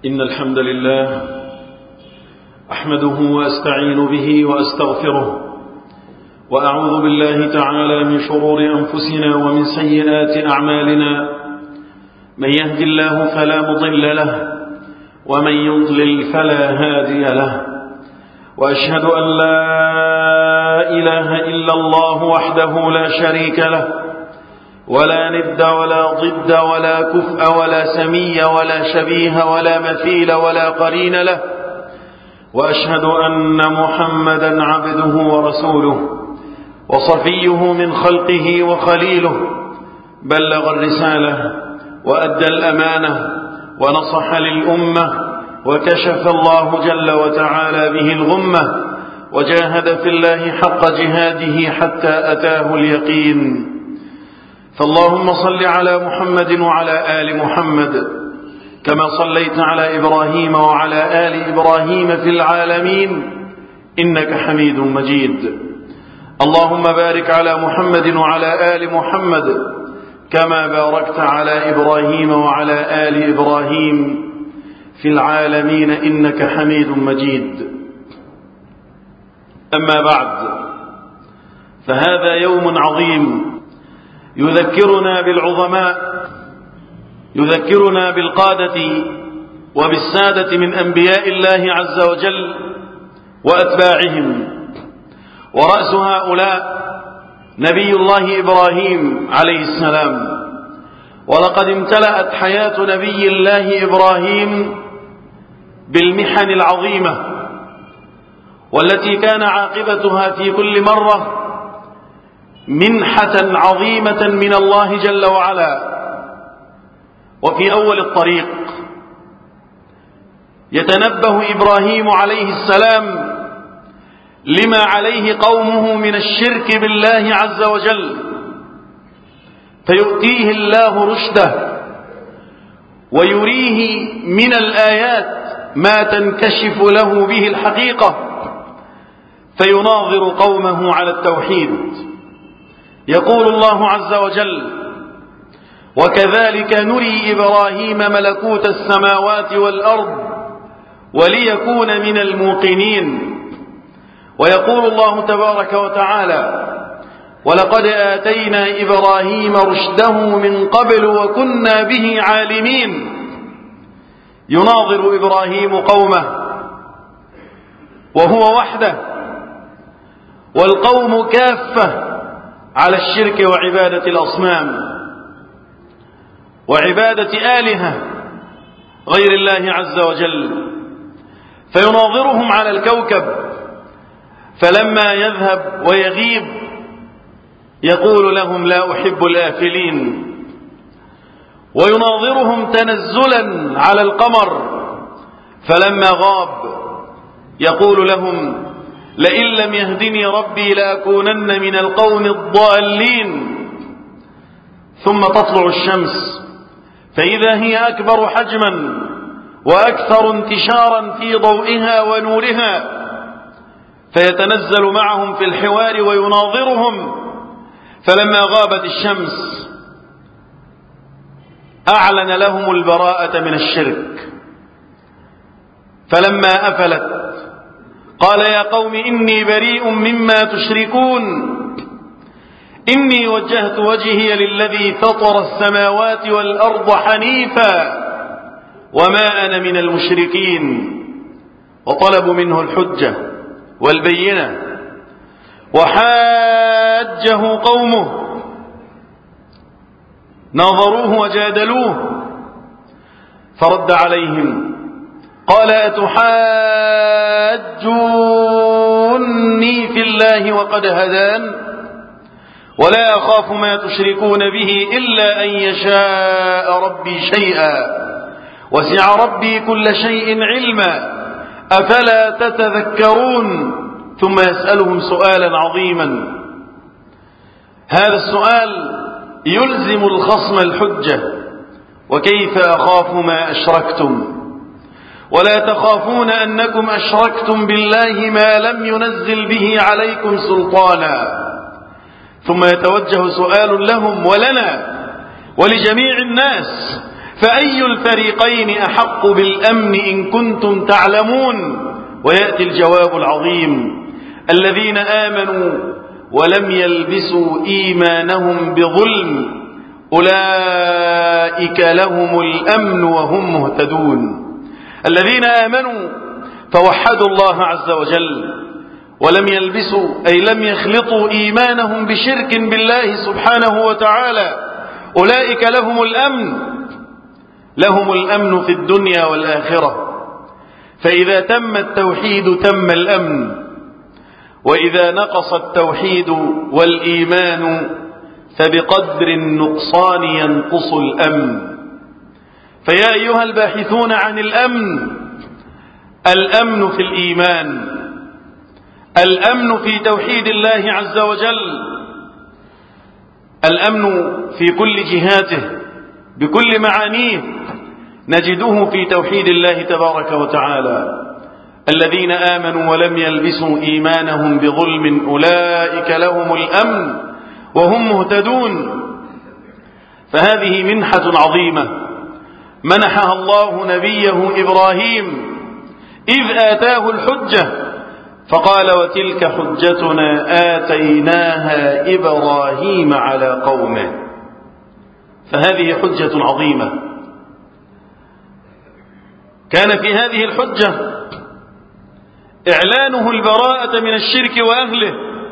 إن الحمد لله أحمده وأستعين به وأستغفره وأعوذ بالله تعالى من شرور أنفسنا ومن سيئات أعمالنا. من يهد الله فلا مضل له ومن يضلل فلا هادي له، وأشهد أن لا إله إلا الله وحده لا شريك له، ولا ند ولا ضد ولا كفء ولا سمي ولا شبيه ولا مثيل ولا قرين له، وأشهد أن محمدا عبده ورسوله وصفيه من خلقه وخليله، بلغ الرسالة وأدى الأمانة ونصح للأمة، وكشف الله جل وتعالى به الغمة، وجاهد في الله حق جهاده حتى أتاه اليقين. فاللهم صل على محمد وعلى آل محمد كما صليت على إبراهيم وعلى آل إبراهيم في العالمين إنك حميد مجيد. اللهم بارك على محمد وعلى آل محمد كما باركت على إبراهيم وعلى آل إبراهيم في العالمين إنك حميد مجيد. أما بعد، فهذا يوم عظيم يذكرنا بالعظماء، يذكرنا بالقادة وبالسادة من أنبياء الله عز وجل وأتباعهم، ورأس هؤلاء نبي الله إبراهيم عليه السلام. ولقد امتلأت حياة نبي الله إبراهيم بالمحن العظيمة، والتي كان عاقبتها في كل مرة منحة عظيمة من الله جل وعلا. وفي أول الطريق يتنبه إبراهيم عليه السلام لما عليه قومه من الشرك بالله عز وجل، فيؤتيه الله رشده ويريه من الآيات ما تنكشف له به الحقيقة، فيناظر قومه على التوحيد. يقول الله عز وجل: وكذلك نري إبراهيم ملكوت السماوات والأرض وليكون من الموقنين. ويقول الله تبارك وتعالى: ولقد آتينا إبراهيم رشده من قبل وكنا به عالمين. يناظر إبراهيم قومه وهو وحده، والقوم كافة على الشرك وعبادة الأصنام وعبادة آلهة غير الله عز وجل. فيناظرهم على الكوكب، فلما يذهب ويغيب يقول لهم: لا أحب الآفلين. ويناظرهم تنزلا على القمر، فلما غاب يقول لهم: لئن لم يهدني ربي لأكونن من القوم الضالين. ثم تطلع الشمس فإذا هي أكبر حجما وأكثر انتشارا في ضوئها ونورها، فيتنزل معهم في الحوار ويناظرهم. فلما غابت الشمس أعلن لهم البراءة من الشرك، فلما أفلت قال: يا قوم إني بريء مما تشركون، إني وجهت وجهي للذي فطر السماوات والأرض حنيفا وما أنا من المشركين. وطلبوا منه الحجة والبينة، وحاجه قومه، ناظروه وجادلوه، فرد عليهم قال: أتحاجوني في الله وقد هدان، ولا أخاف ما تشركون به إلا أن يشاء ربي شيئا، وسع ربي كل شيء علما، أفلا تتذكرون. ثم يسألهم سؤالا عظيما، هذا السؤال يلزم الخصم الحجة: وكيف أخاف ما أشركتم ولا تخافون أنكم أشركتم بالله ما لم ينزل به عليكم سلطانا. ثم يتوجه سؤال لهم ولنا ولجميع الناس: فأي الفريقين أحق بالأمن إن كنتم تعلمون؟ ويأتي الجواب العظيم: الذين آمنوا ولم يلبسوا إيمانهم بظلم أولئك لهم الأمن وهم مهتدون. الذين آمنوا فوحدوا الله عز وجل ولم يلبسوا أي لم يخلطوا إيمانهم بشرك بالله سبحانه وتعالى، أولئك لهم الأمن، لهم الأمن في الدنيا والآخرة. فإذا تم التوحيد تم الأمن، وإذا نقص التوحيد والإيمان فبقدر النقصان ينقص الأمن. فيا أيها الباحثون عن الأمن، الأمن في الإيمان، الأمن في توحيد الله عز وجل، الأمن في كل جهاته بكل معانيه نجده في توحيد الله تبارك وتعالى. الذين آمنوا ولم يلبسوا إيمانهم بظلم أولئك لهم الأمن وهم مهتدون. فهذه منحة عظيمة منحها الله نبيه إبراهيم إذ آتاه الحجة، فقال: وتلك حجتنا آتيناها إبراهيم على قومه. فهذه حجة عظيمة. كان في هذه الحجة إعلانه البراءة من الشرك وأهله،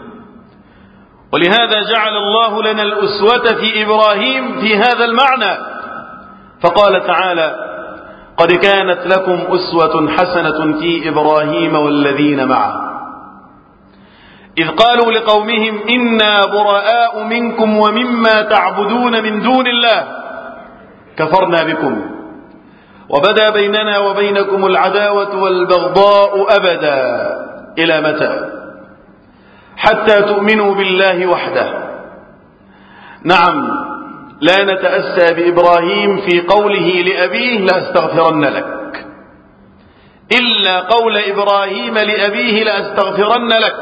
ولهذا جعل الله لنا الأسوة في إبراهيم في هذا المعنى، فقال تعالى: قد كانت لكم أسوة حسنة في إبراهيم والذين معه إذ قالوا لقومهم إنا براء منكم ومما تعبدون من دون الله كفرنا بكم وبدا بيننا وبينكم العداوة والبغضاء أبدا إلى متى؟ حتى تؤمنوا بالله وحده. نعم، لا نتأسى بإبراهيم في قوله لأبيه لأستغفرن لك، إلا قول إبراهيم لأبيه لأستغفرن لك.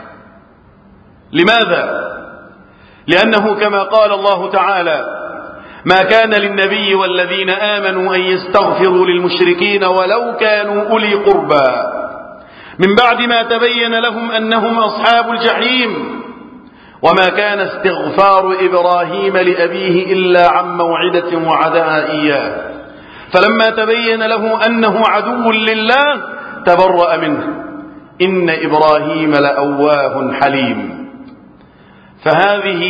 لماذا؟ لأنه كما قال الله تعالى: ما كان للنبي والذين آمنوا أن يستغفروا للمشركين ولو كانوا أولي قربى من بعد ما تبين لهم أنهم أصحاب الجحيم، وما كان استغفار إبراهيم لأبيه إلا عن موعدة وعدها إياه، فلما تبين له أنه عدو لله تبرأ منه، إن إبراهيم لأواه حليم. فهذه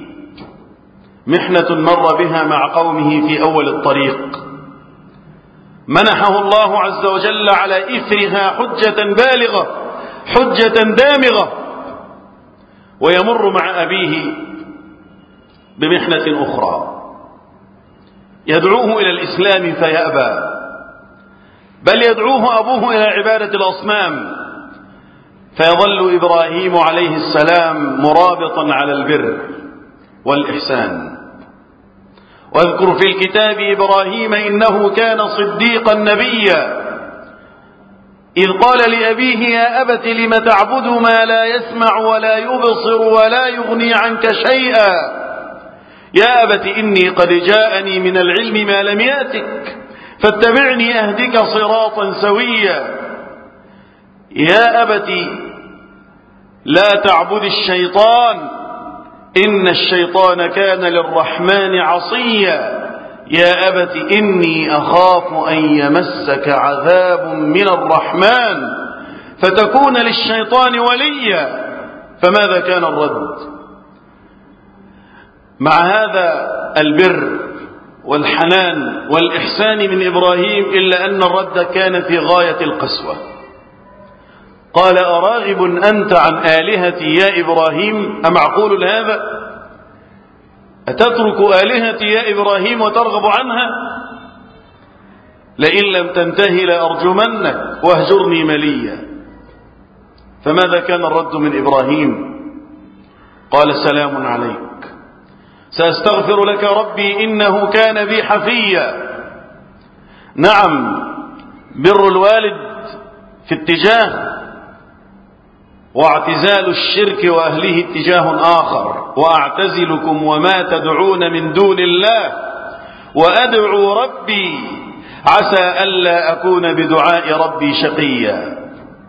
محنة مر بها مع قومه في أول الطريق، منحه الله عز وجل على إثرها حجة بالغة، حجة دامغة، ويمر مع أبيه بمحنة أخرى يدعوه إلى الإسلام فيأبى، بل يدعوه أبوه إلى عبادة الأصنام، فيظل إبراهيم عليه السلام مرابطا على البر والإحسان. واذكر في الكتاب إبراهيم إنه كان صديقا نبيا إذ قال لأبيه يا أبت لم تعبد ما لا يسمع ولا يبصر ولا يغني عنك شيئا يا أبت إني قد جاءني من العلم ما لم يأتك فاتبعني أهدك صراطا سويا يا أبت لا تعبد الشيطان إن الشيطان كان للرحمن عصيا يا أبت إني أخاف أن يمسك عذاب من الرحمن فتكون للشيطان وليا. فماذا كان الرد مع هذا البر والحنان والإحسان من إبراهيم؟ إلا أن الرد كان في غاية القسوة. قال أراغب أنت عن آلهتي يا إبراهيم؟ أمعقول هذا؟ أتترك آلهتي يا إبراهيم وترغب عنها؟ لئن لم تنتهي لأرجمنك واهجرني مليا. فماذا كان الرد من إبراهيم؟ قال سلام عليك سأستغفر لك ربي إنه كان بي حفيا. نعم، بر الوالد في اتجاه، واعتزال الشرك وأهله اتجاه آخر. وأعتزلكم وما تدعون من دون الله وأدعو ربي عسى ألا أكون بدعاء ربي شقيا.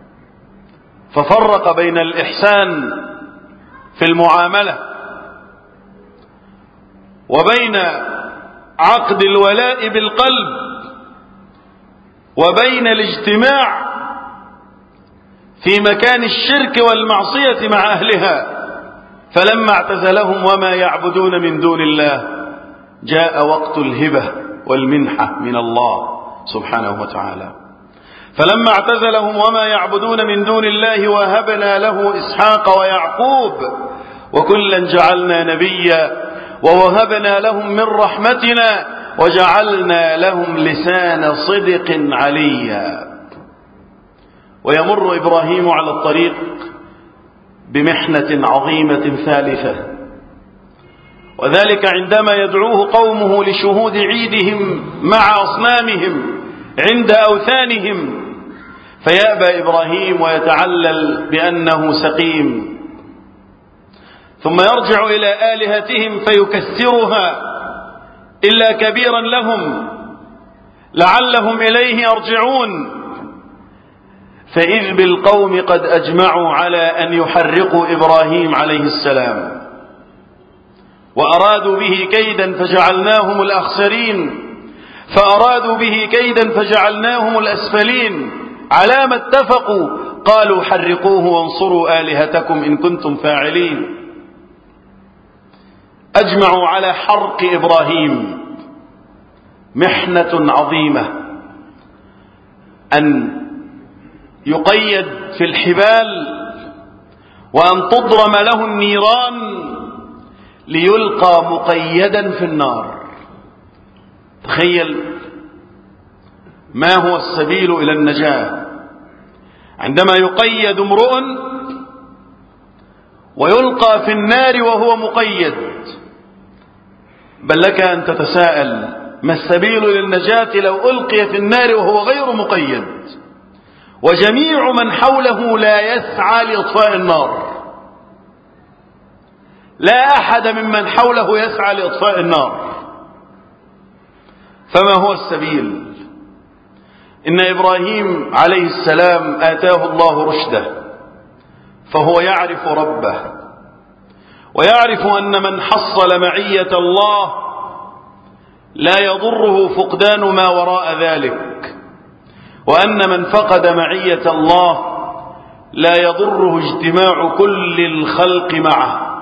ففرق بين الإحسان في المعاملة وبين عقد الولاء بالقلب وبين الاجتماع في مكان الشرك والمعصية مع أهلها. فلما اعتزلهم وما يعبدون من دون الله جاء وقت الهبة والمنحة من الله سبحانه وتعالى. فلما اعتزلهم وما يعبدون من دون الله وهبنا له إسحاق ويعقوب وكلا جعلنا نبيا ووهبنا لهم من رحمتنا وجعلنا لهم لسان صدق عليا. ويمر إبراهيم على الطريق بمحنة عظيمة ثالثة، وذلك عندما يدعوه قومه لشهود عيدهم مع أصنامهم عند أوثانهم، فيأبى إبراهيم ويتعلل بأنه سقيم، ثم يرجع إلى آلهتهم فيكسرها إلا كبيرا لهم لعلهم إليه يرجعون. فإذ بالقوم قد أجمعوا على أن يحرقوا إبراهيم عليه السلام، وأرادوا به كيدا فجعلناهم الأخسرين، فأرادوا به كيدا فجعلناهم الأسفلين. على ما اتفقوا قالوا حرقوه وانصروا آلهتكم إن كنتم فاعلين. أجمعوا على حرق إبراهيم. محنة عظيمة أن يقيد في الحبال وأن تضرم له النيران ليلقى مقيدا في النار. تخيل ما هو السبيل إلى النجاة عندما يقيد امرؤ ويلقى في النار وهو مقيد. بل لك أن تتساءل ما السبيل للنجاة لو ألقي في النار وهو غير مقيد وجميع من حوله لا يسعى لإطفاء النار؟ لا أحد ممن حوله يسعى لإطفاء النار. فما هو السبيل؟ إن إبراهيم عليه السلام آتاه الله رشده، فهو يعرف ربه ويعرف أن من حصل معية الله لا يضره فقدان ما وراء ذلك، وأن من فقد معية الله لا يضره اجتماع كل الخلق معه.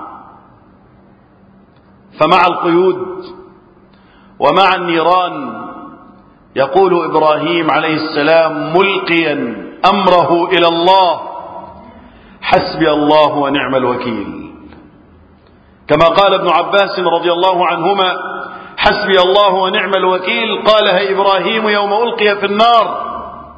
فمع القيود ومع النيران يقول إبراهيم عليه السلام ملقيا أمره إلى الله: حسبي الله ونعم الوكيل. كما قال ابن عباس رضي الله عنهما: حسبي الله ونعم الوكيل قالها إبراهيم يوم ألقي في النار،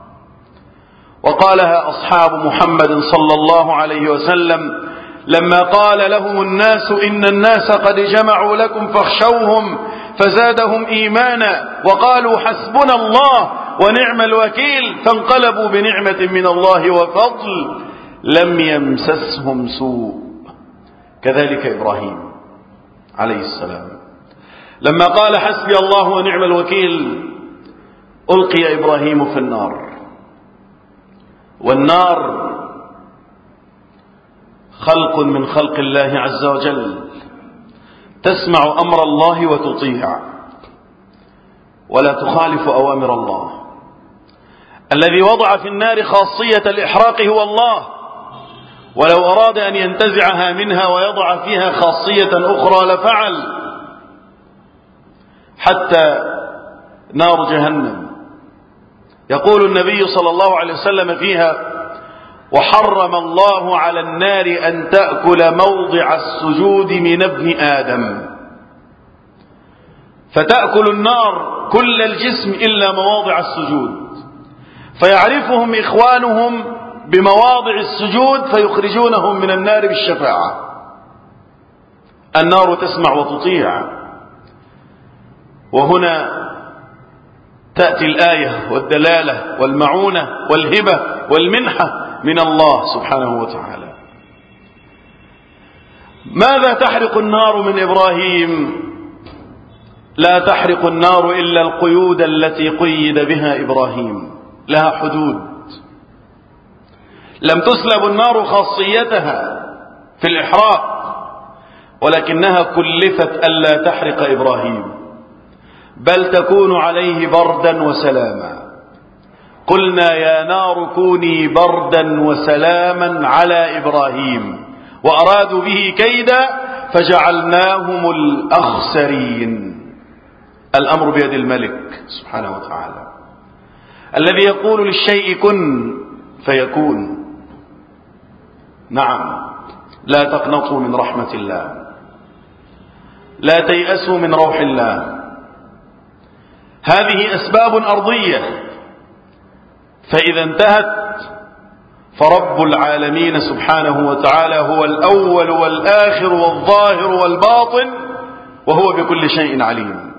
وقالها أصحاب محمد صلى الله عليه وسلم لما قال لهم الناس إن الناس قد جمعوا لكم فاخشوهم فزادهم إيمانا وقالوا حسبنا الله ونعم الوكيل، فانقلبوا بنعمة من الله وفضل لم يمسسهم سوء. كذلك إبراهيم عليه السلام لما قال حسبي الله ونعم الوكيل ألقي إبراهيم في النار. والنار خلق من خلق الله عز وجل، تسمع أمر الله وتطيع ولا تخالف أوامر الله. الذي وضع في النار خاصية الإحراق هو الله، ولو أراد أن ينتزعها منها ويضع فيها خاصية أخرى لفعل. حتى نار جهنم يقول النبي صلى الله عليه وسلم فيها: وحرم الله على النار أن تأكل موضع السجود من ابن آدم. فتأكل النار كل الجسم إلا مواضع السجود، فيعرفهم إخوانهم بمواضع السجود فيخرجونهم من النار بالشفاعة. النار تسمع وتطيع. وهنا تأتي الآية والدلالة والمعونة والهبة والمنحة من الله سبحانه وتعالى. ماذا تحرق النار من إبراهيم؟ لا تحرق النار إلا القيود التي قيد بها إبراهيم، لها حدود. لم تسلب النار خاصيتها في الإحراق، ولكنها كلفت ألا تحرق إبراهيم، بل تكون عليه بردا وسلاما. قلنا يا نار كوني بردا وسلاما على إبراهيم، وأرادوا به كيدا فجعلناهم الأخسرين. الأمر بيد الملك سبحانه وتعالى، الذي يقول للشيء كن فيكون. نعم، لا تقنطوا من رحمة الله، لا تيأسوا من روح الله. هذه أسباب أرضية، فإذا انتهت فرب العالمين سبحانه وتعالى هو الأول والآخر والظاهر والباطن، وهو بكل شيء عليم.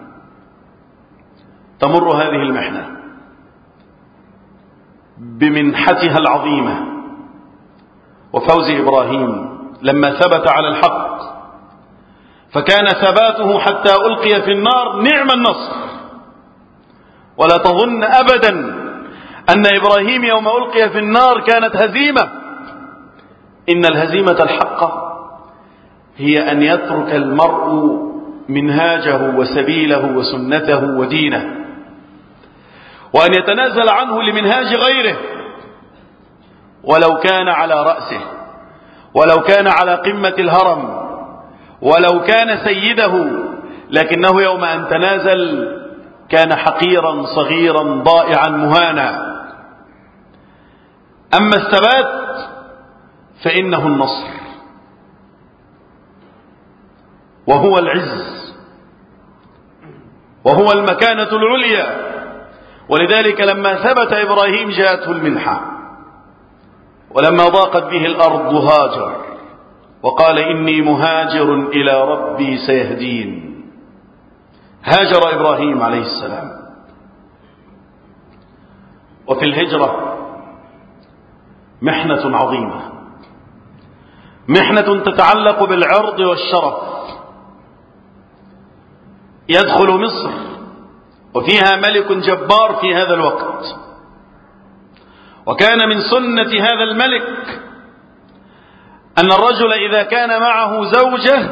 تمر هذه المحنة بمنحتها العظيمة وفوز إبراهيم لما ثبت على الحق، فكان ثباته حتى ألقي في النار نعم النصر. ولا تظن أبدا أن إبراهيم يوم ألقي في النار كانت هزيمة. إن الهزيمة الحقة هي أن يترك المرء منهاجه وسبيله وسنته ودينه، وأن يتنازل عنه لمنهاج غيره، ولو كان على رأسه، ولو كان على قمة الهرم، ولو كان سيده، لكنه يوم أن تنازل كان حقيرا صغيرا ضائعا مهانا. أما الثبات فإنه النصر، وهو العز، وهو المكانة العليا. ولذلك لما ثبت إبراهيم جاءته المنحة، ولما ضاقت به الأرض هاجر وقال إني مهاجر إلى ربي سيهدين. هاجر إبراهيم عليه السلام. وفي الهجرة محنة عظيمة، محنة تتعلق بالعرض والشرف. يدخل مصر وفيها ملك جبار في هذا الوقت، وكان من سنة هذا الملك أن الرجل إذا كان معه زوجة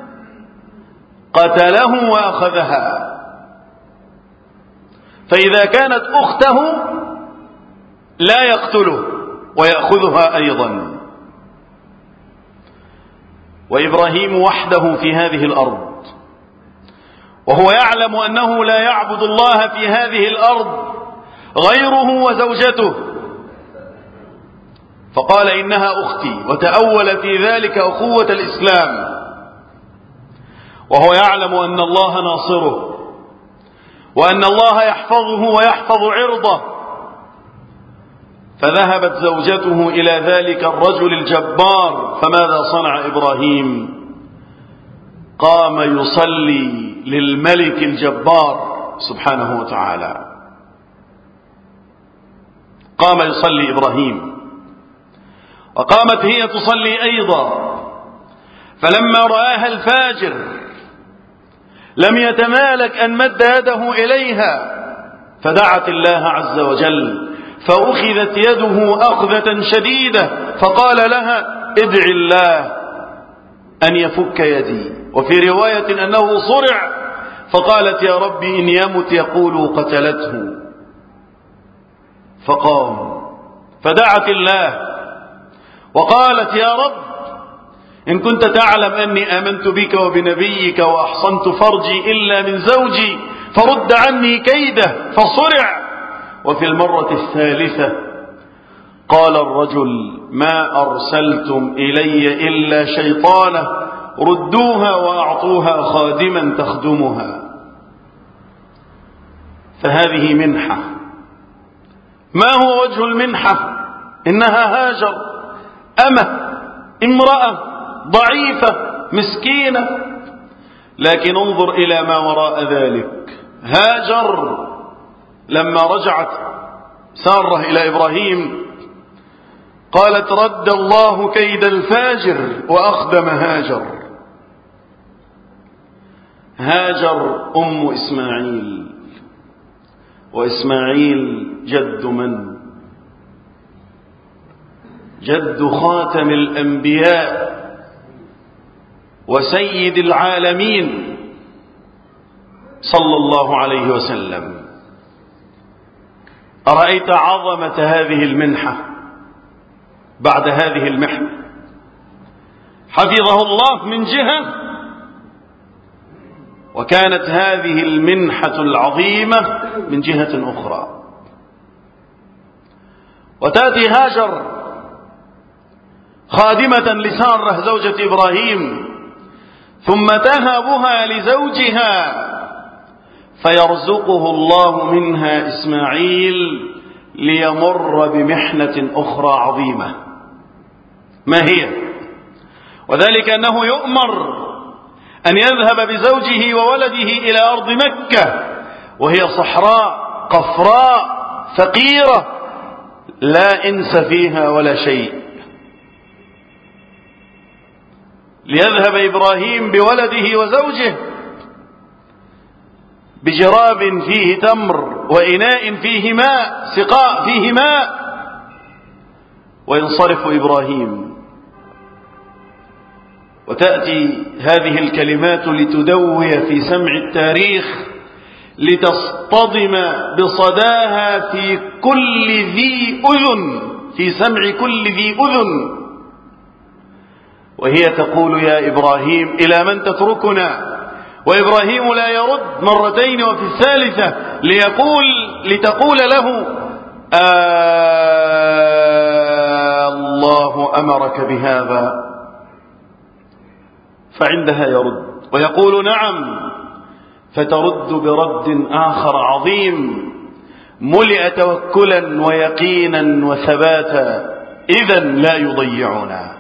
قتله وأخذها، فإذا كانت أخته لا يقتله ويأخذها أيضا. وإبراهيم وحده في هذه الأرض، وهو يعلم أنه لا يعبد الله في هذه الأرض غيره وزوجته، فقال إنها أختي، وتأول في ذلك أخوة الإسلام، وهو يعلم أن الله ناصره، وأن الله يحفظه ويحفظ عرضه. فذهبت زوجته إلى ذلك الرجل الجبار، فماذا صنع إبراهيم؟ قام يصلي للملك الجبار سبحانه وتعالى. قام يصلي إبراهيم، وقامت هي تصلي أيضا. فلما رآها الفاجر لم يتمالك أن مد يده إليها، فدعت الله عز وجل، فأخذت يده أخذة شديدة، فقال لها ادع الله أن يفك يدي. وفي رواية أنه صرع، فقالت يا ربي إن يمت يقول قتلته. فقام فدعت الله وقالت يا رب إن كنت تعلم أني آمنت بك وبنبيك وأحصنت فرجي إلا من زوجي فرد عني كيده، فصرع. وفي المرة الثالثة قال الرجل ما أرسلتم إلي إلا شيطانة ردوها وأعطوها خادما تخدمها. فهذه منحة. ما هو وجه المنحة؟ إنها هاجر، أمة، امرأة ضعيفة مسكينة، لكن انظر إلى ما وراء ذلك. هاجر لما رجعت سارة إلى إبراهيم قالت رد الله كيد الفاجر وأخدم هاجر. هاجر أم إسماعيل، وإسماعيل جد من؟ جد خاتم الأنبياء وسيد العالمين صلى الله عليه وسلم. أرأيت عظمة هذه المنحة بعد هذه المحنة؟ حفظه الله من جهة، وكانت هذه المنحة العظيمة من جهة أخرى. وتأتي هاجر خادمة لسارة زوجة إبراهيم، ثم تهبها لزوجها فيرزقه الله منها إسماعيل ليمر بمحنة أخرى عظيمة. ما هي؟ وذلك أنه يؤمر أن يذهب بزوجه وولده إلى أرض مكة، وهي صحراء قفراء فقيرة لا إنس فيها ولا شيء. ليذهب إبراهيم بولده وزوجه بجراب فيه تمر وإناء فيه ماء، سقاء فيه ماء، وينصرف إبراهيم. وتأتي هذه الكلمات لتدوي في سمع التاريخ، لتصطدم بصداها في كل ذي أذن، في سمع كل ذي أذن، وهي تقول: يا إبراهيم إلى من تتركنا؟ وإبراهيم لا يرد مرتين وفي الثالثة لتقول له: الله أمرك بهذا؟ فعندها يرد ويقول: نعم. فترد برد آخر عظيم ملئ توكلا ويقينا وثباتا: إذن لا يضيعنا،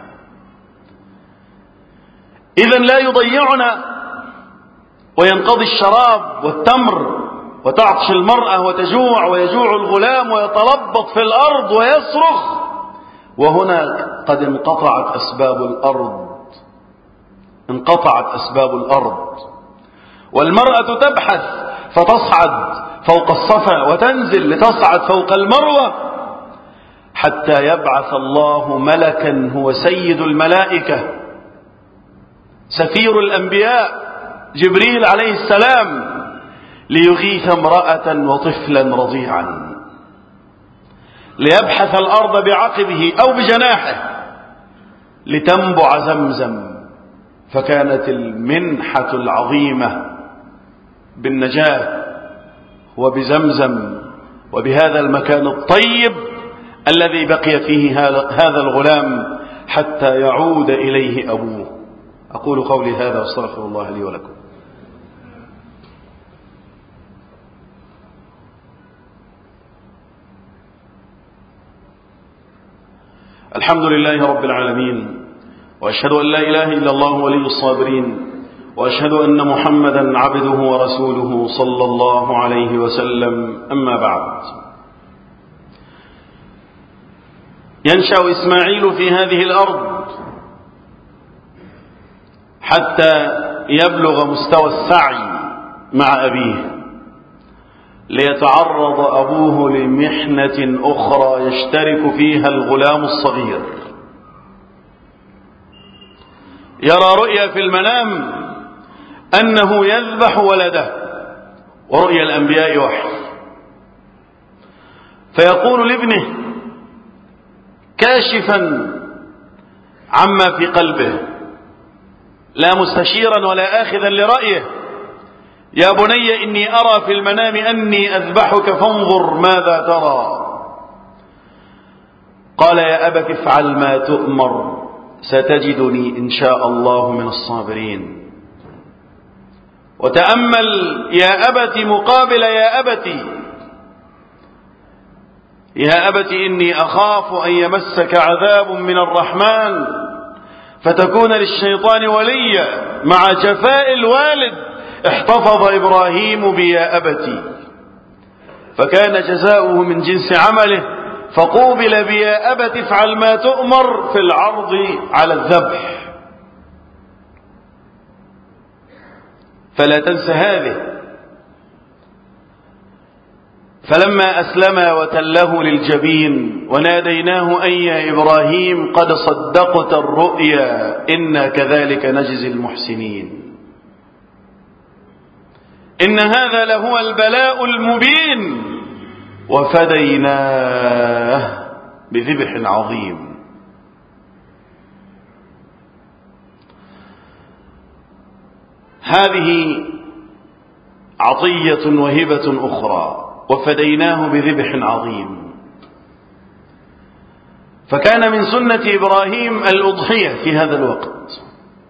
إذن لا يضيعنا. وينقضي الشراب والتمر، وتعطش المرأة وتجوع، ويجوع الغلام ويتلبط في الأرض ويصرخ. وهنا قد انقطعت أسباب الأرض، انقطعت أسباب الأرض، والمرأة تبحث فتصعد فوق الصفا وتنزل لتصعد فوق المروة، حتى يبعث الله ملكا هو سيد الملائكة سفير الأنبياء جبريل عليه السلام، ليغيث امرأة وطفلا رضيعا، ليبحث الأرض بعقبه أو بجناحه لتنبع زمزم. فكانت المنحة العظيمة بالنجاة وبزمزم وبهذا المكان الطيب الذي بقي فيه هذا الغلام حتى يعود إليه أبوه. أقول قولي هذا واستغفر الله لي ولكم. الحمد لله رب العالمين، وأشهد أن لا إله إلا الله ولي الصابرين، وأشهد أن محمدا عبده ورسوله صلى الله عليه وسلم. أما بعد، ينشأ إسماعيل في هذه الأرض حتى يبلغ مستوى السعي مع أبيه، ليتعرض أبوه لمحنة أخرى يشترك فيها الغلام الصغير. يرى رؤيا في المنام أنه يذبح ولده، ورؤيا الأنبياء وحي، فيقول لابنه كاشفا عما في قلبه لا مستشيرا ولا آخذا لرأيه: يا بني إني أرى في المنام أني أذبحك فانظر ماذا ترى. قال: يا أبت افعل ما تؤمر ستجدني إن شاء الله من الصابرين. وتأمل يا أبت مقابل يا أبت: يا أبت إني أخاف أن يمسك عذاب من الرحمن فتكون للشيطان وليا. مع جفاء الوالد احتفظ إبراهيم بيا أبتي، فكان جزاؤه من جنس عمله، فقوبل بيا أبت افعل ما تؤمر في العرض على الذبح. فلا تنس هذه. فلما أسلم وتله للجبين وناديناه أي يا إبراهيم قد صدقت الرؤيا إنا كذلك نجزي المحسنين إن هذا لهو البلاء المبين وفديناه بذبح عظيم. هذه عطية وهبة أخرى، وفديناه بذبح عظيم. فكان من سنة إبراهيم الأضحية في هذا الوقت.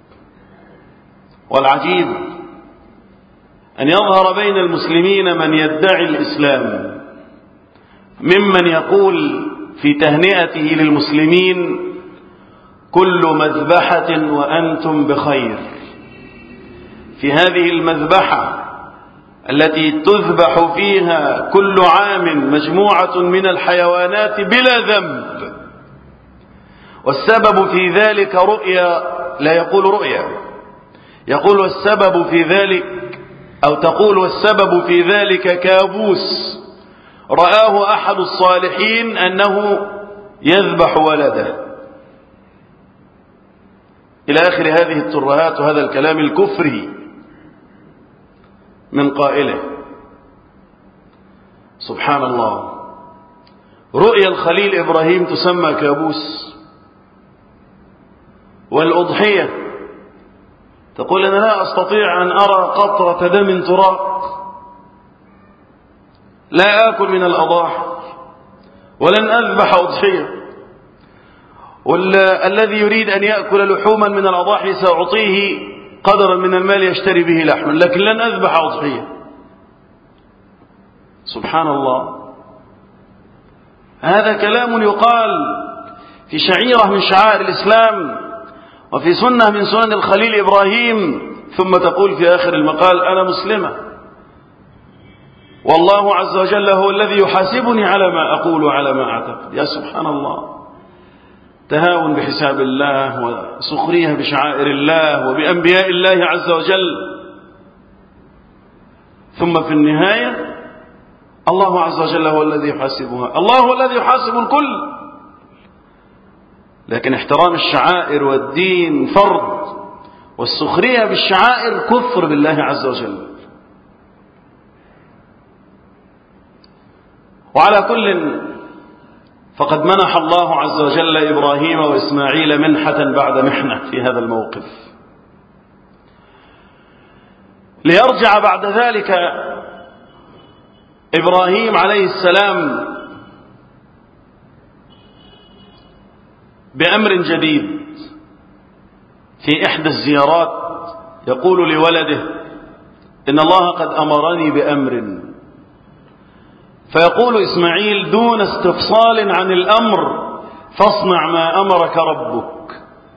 والعجيب أن يظهر بين المسلمين من يدعي الإسلام ممن يقول في تهنئته للمسلمين كل مذبحة وأنتم بخير. في هذه المذبحة التي تذبح فيها كل عام مجموعة من الحيوانات بلا ذنب، والسبب في ذلك رؤيا، لا يقول رؤيا، يقول والسبب في ذلك، أو تقول والسبب في ذلك كابوس رآه أحد الصالحين أنه يذبح ولده، إلى آخر هذه الترهات وهذا الكلام الكفري من قائله. سبحان الله، رؤيا الخليل إبراهيم تسمى كابوس، والأضحية تقول أنا لا أستطيع أن أرى قطرة دم تراق، لا آكل من الأضاحي ولن أذبح أضحية، والذي يريد أن يأكل لحوما من الأضاحي سأعطيه قدرا من المال يشتري به لحما، لكن لن أذبح أضحية. سبحان الله، هذا كلام يقال في شعيرة من شعائر الإسلام وفي سنة من سنن الخليل إبراهيم، ثم تقول في آخر المقال أنا مسلمة والله عز وجل هو الذي يحاسبني على ما أقول وعلى ما أعتقد. يا سبحان الله، تهاون بحساب الله وسخرية بشعائر الله وبأنبياء الله عز وجل، ثم في النهاية الله عز وجل هو الذي يحاسبها، الله هو الذي يحاسب الكل. لكن احترام الشعائر والدين فرض، والسخرية بالشعائر كفر بالله عز وجل. وعلى كل، فقد منح الله عز وجل إبراهيم وإسماعيل منحة بعد محنة في هذا الموقف، ليرجع بعد ذلك إبراهيم عليه السلام بأمر جديد. في إحدى الزيارات يقول لولده إن الله قد أمرني بأمر، فيقول إسماعيل دون استفصال عن الأمر فاصنع ما أمرك ربك،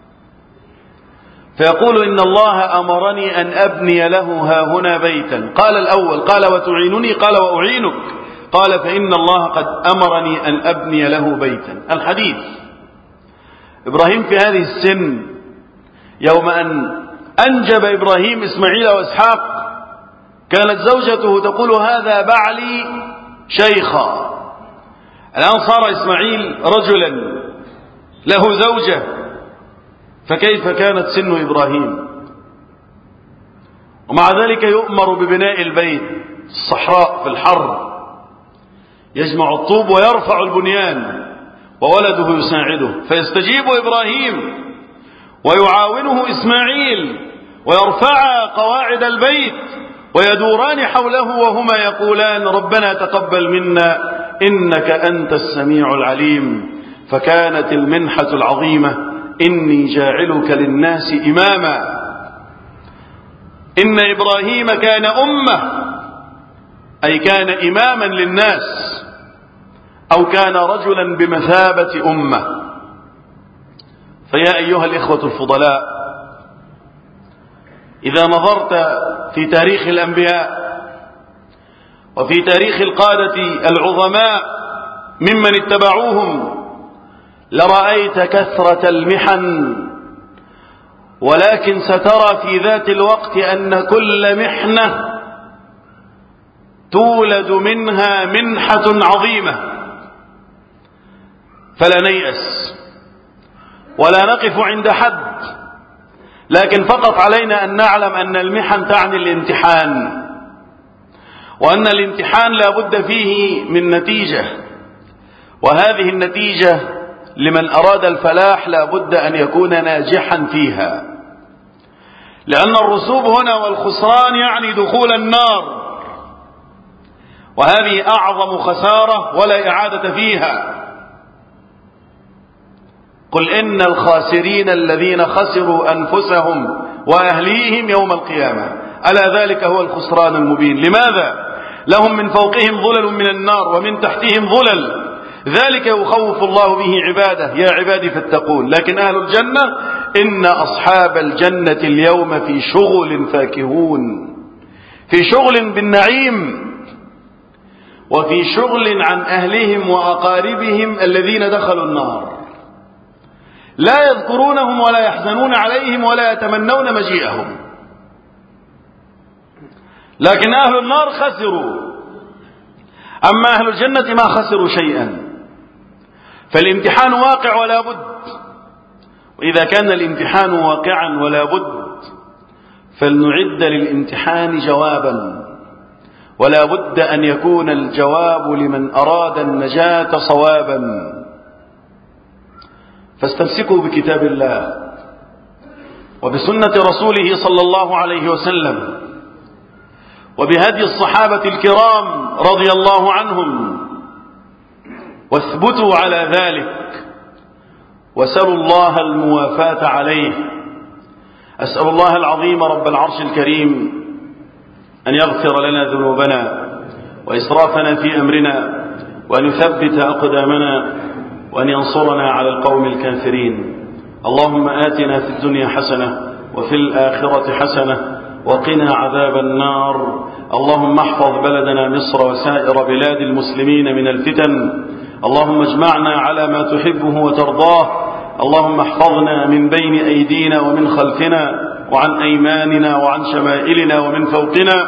فيقول إن الله أمرني أن أبني له هاهنا بيتا. قال الأول، قال وتعينني؟ قال وأعينك. قال فإن الله قد أمرني أن أبني له بيتا. الحديث إبراهيم في هذه السن يوم أن أنجب إبراهيم إسماعيل وإسحاق كانت زوجته تقول هذا بعلي شيخا. الآن صار إسماعيل رجلا له زوجة، فكيف كانت سن إبراهيم؟ ومع ذلك يؤمر ببناء البيت الصحراء في الحر، يجمع الطوب ويرفع البنيان وولده يساعده، فيستجيب إبراهيم ويعاونه إسماعيل ويرفع قواعد البيت ويدوران حوله وهما يقولان ربنا تقبل منا إنك أنت السميع العليم. فكانت المنحة العظيمة إني جاعلك للناس إماما. إن إبراهيم كان أمة، أي كان إماما للناس، أو كان رجلا بمثابة أمة. فيا أيها الإخوة الفضلاء، إذا نظرت في تاريخ الأنبياء وفي تاريخ القادة العظماء ممن اتبعوهم لرأيت كثرة المحن ولكن سترى في ذات الوقت أن كل محنة تولد منها منحة عظيمة. فلا نيأس ولا نقف عند حد، لكن فقط علينا أن نعلم أن المحن تعني الامتحان، وأن الامتحان لا بد فيه من نتيجة، وهذه النتيجة لمن أراد الفلاح لا بد أن يكون ناجحا فيها، لأن الرسوب هنا والخسران يعني دخول النار، وهذه أعظم خسارة ولا إعادة فيها. قل إن الخاسرين الذين خسروا أنفسهم وأهليهم يوم القيامة، ألا ذلك هو الخسران المبين. لماذا؟ لهم من فوقهم ظلل من النار ومن تحتهم ظلل، ذلك يخوف الله به عباده، يا عبادي فاتقون. لكن أهل الجنة إن أصحاب الجنة اليوم في شغل فاكهون، في شغل بالنعيم، وفي شغل عن أهلهم وأقاربهم الذين دخلوا النار، لا يذكرونهم ولا يحزنون عليهم ولا يتمنون مجيئهم. لكن أهل النار خسروا، أما أهل الجنة ما خسروا شيئا. فالامتحان واقع ولا بد، وإذا كان الامتحان واقعا ولا بد فلنعد للامتحان جوابا، ولا بد أن يكون الجواب لمن أراد النجاة صوابا. فاستمسكوا بكتاب الله وبسنة رسوله صلى الله عليه وسلم وبهدي الصحابة الكرام رضي الله عنهم، واثبتوا على ذلك، وسلوا الله الموافاة عليه. أسأل الله العظيم رب العرش الكريم أن يغفر لنا ذنوبنا وإسرافنا في أمرنا، وأن يثبت أقدامنا، وأن ينصرنا على القوم الكافرين. اللهم آتنا في الدنيا حسنة وفي الآخرة حسنة وقنا عذاب النار. اللهم احفظ بلدنا مصر وسائر بلاد المسلمين من الفتن. اللهم اجمعنا على ما تحبه وترضاه. اللهم احفظنا من بين أيدينا ومن خلفنا وعن أيماننا وعن شمائلنا ومن فوقنا،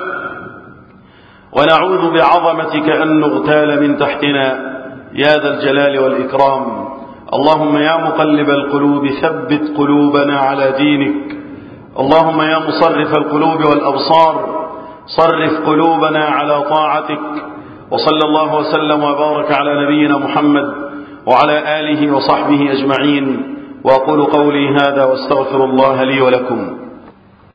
ونعوذ بعظمتك أن نغتال من تحتنا يا ذا الجلال والإكرام. اللهم يا مقلب القلوب ثبت قلوبنا على دينك. اللهم يا مصرف القلوب والأبصار صرف قلوبنا على طاعتك. وصلى الله وسلم وبارك على نبينا محمد وعلى آله وصحبه أجمعين. وأقول قولي هذا واستغفر الله لي ولكم.